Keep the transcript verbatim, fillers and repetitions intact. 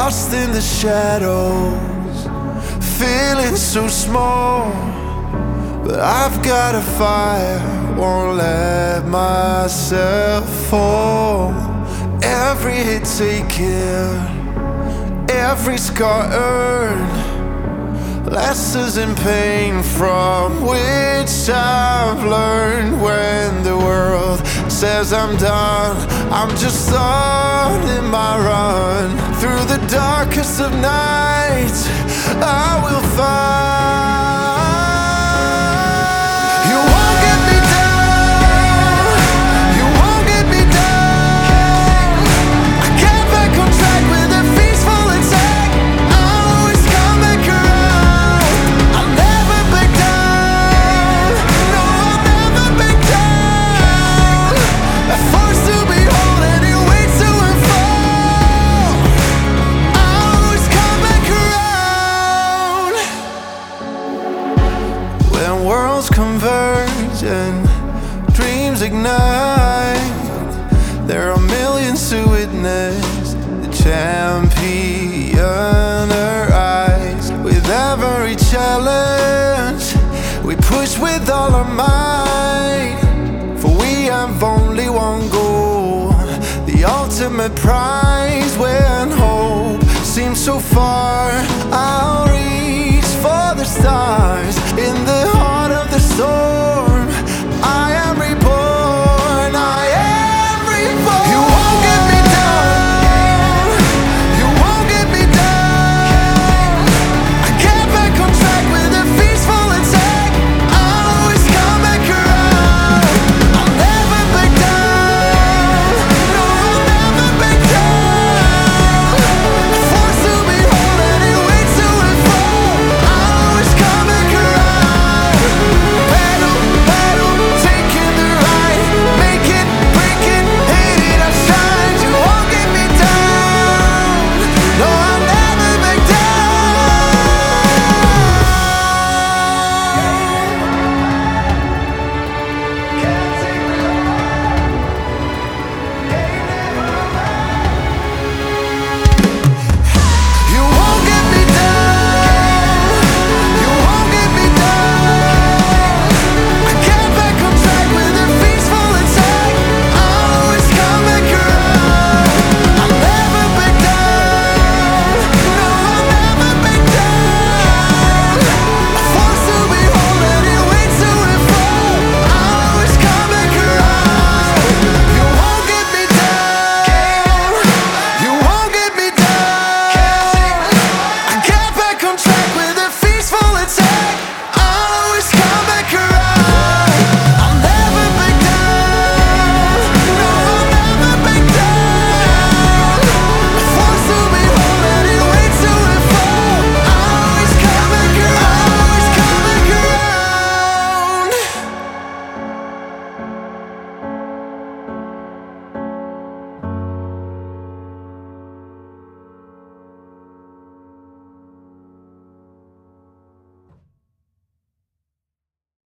lost in the shadows, feeling so small. But I've got a fire, won't let myself fall. Every hit taken, every scar earned, lessons in pain from which I've learned. When the world says I'm done, I'm just starting my run. Through the darkest of nights, I will find. You won't get me down, you won't get me down. I get back on track with a peaceful attack. I'll always come back around. I'll never back down, no, I'll never back down. A force to behold and it waits to unfold. I'll always come back around. When worlds converge and dreams ignite, there are millions to witness the champion arise. With every challenge, we push with all our might. For we have only one goal, the ultimate prize. When hope seems so far